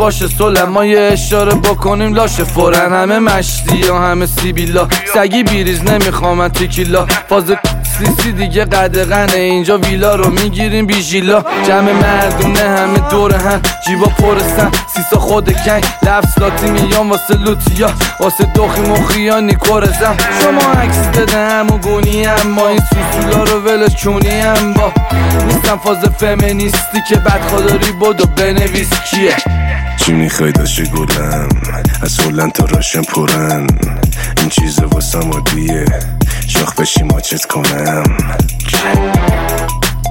باشه صلح، ما یه اشاره بکنیم لاشه فورن. همه مشتی یا همه سیبیلا، سگی بیریز نمیخوام تیکیلا. فاز سیسی دیگه قدغنه، اینجا ویلا رو میگیریم بیژیلا. جمع مردونه همه دور هم، جیبا پرسن سیسا خود کنگ. لفظ لاتی میان واسه لوتیا، واسه دوخی مخیانی کرزم. شما عکس بده همون گونی هم، ما این سوسولا رو ولش چونی هم. با نیستم فاز فمینیستی که بدخواداری بودو بنویس کیه. چی میخوای داشته گلم، از هلند تا راشن پرن. این چیزه واسه عادیه، شاخ بشی ماچت کنم.